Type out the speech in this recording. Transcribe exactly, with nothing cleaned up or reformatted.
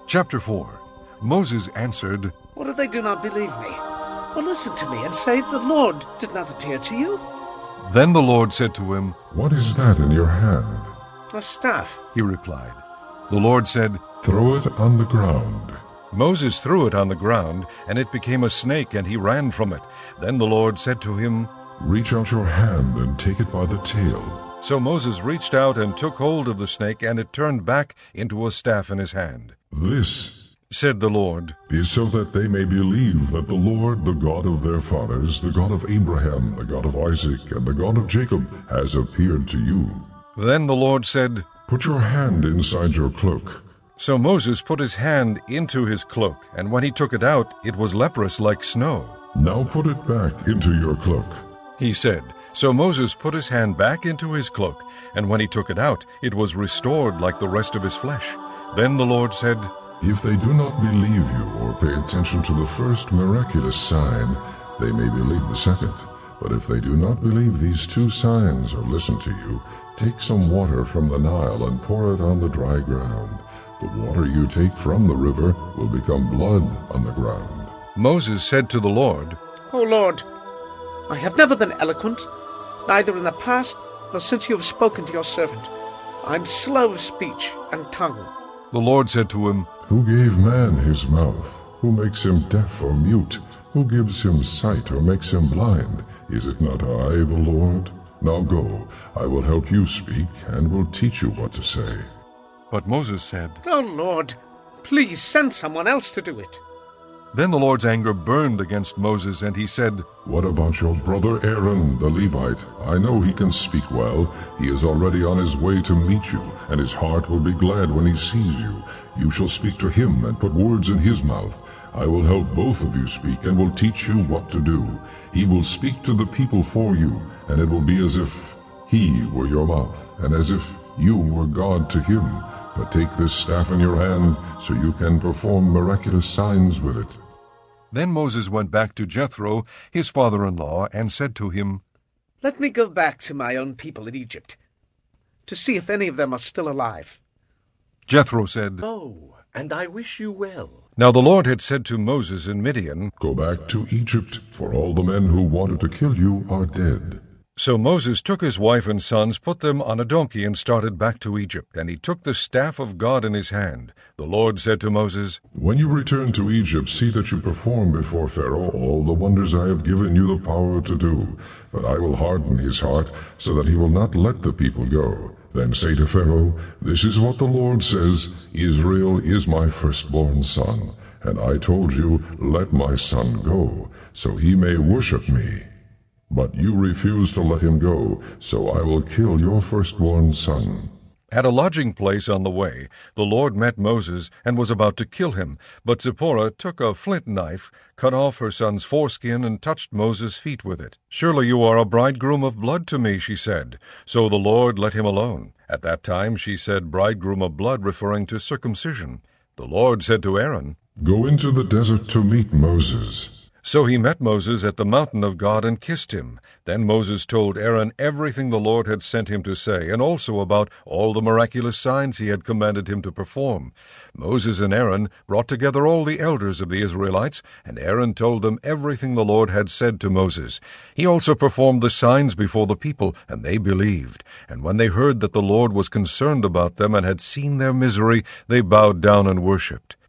Chapter four. Moses answered, What if they do not believe me? Well, listen to me and say, The Lord did not appear to you. Then the Lord said to him, What is that in your hand? A staff. He replied. The Lord said, Throw it on the ground. Moses threw it on the ground, and it became a snake, and he ran from it. Then the Lord said to him, Reach out your hand and take it by the tail. So Moses reached out and took hold of the snake, and it turned back into a staff in his hand. This, said the Lord, is so that they may believe that the Lord, the God of their fathers, the God of Abraham, the God of Isaac, and the God of Jacob, has appeared to you. Then the Lord said, Put your hand inside your cloak. So Moses put his hand into his cloak, and when he took it out, it was leprous like snow. Now put it back into your cloak, he said. So Moses put his hand back into his cloak, and when he took it out, it was restored like the rest of his flesh. Then the Lord said, If they do not believe you or pay attention to the first miraculous sign, they may believe the second. But if they do not believe these two signs or listen to you, take some water from the Nile and pour it on the dry ground. The water you take from the river will become blood on the ground. Moses said to the Lord, O Lord, I have never been eloquent, neither in the past nor since you have spoken to your servant. I am slow of speech and tongue. The Lord said to him, Who gave man his mouth? Who makes him deaf or mute? Who gives him sight or makes him blind? Is it not I, the Lord? Now go, I will help you speak, and will teach you what to say. But Moses said, O Lord, please send someone else to do it. Then the Lord's anger burned against Moses, and he said, What about your brother Aaron, the Levite? I know he can speak well. He is already on his way to meet you, and his heart will be glad when he sees you. You shall speak to him and put words in his mouth. I will help both of you speak, and will teach you what to do. He will speak to the people for you, and it will be as if he were your mouth, and as if you were God to him. But take this staff in your hand, so you can perform miraculous signs with it. Then Moses went back to Jethro, his father-in-law, and said to him, Let me go back to my own people in Egypt, to see if any of them are still alive. Jethro said, Oh, and I wish you well. Now the Lord had said to Moses in Midian, Go back to Egypt, for all the men who wanted to kill you are dead. So Moses took his wife and sons, put them on a donkey, and started back to Egypt. And he took the staff of God in his hand. The Lord said to Moses, When you return to Egypt, see that you perform before Pharaoh all the wonders I have given you the power to do. But I will harden his heart, so that he will not let the people go. Then say to Pharaoh, This is what the Lord says, Israel is my firstborn son. And I told you, Let my son go, so he may worship me. But you refuse to let him go, so I will kill your firstborn son. At a lodging place on the way, the Lord met Moses and was about to kill him. But Zipporah took a flint knife, cut off her son's foreskin, and touched Moses' feet with it. Surely you are a bridegroom of blood to me, she said. So the Lord let him alone. At that time she said bridegroom of blood, referring to circumcision. The Lord said to Aaron, Go into the desert to meet Moses. So he met Moses at the mountain of God and kissed him. Then Moses told Aaron everything the Lord had sent him to say, and also about all the miraculous signs he had commanded him to perform. Moses and Aaron brought together all the elders of the Israelites, and Aaron told them everything the Lord had said to Moses. He also performed the signs before the people, and they believed. And when they heard that the Lord was concerned about them and had seen their misery, they bowed down and worshipped.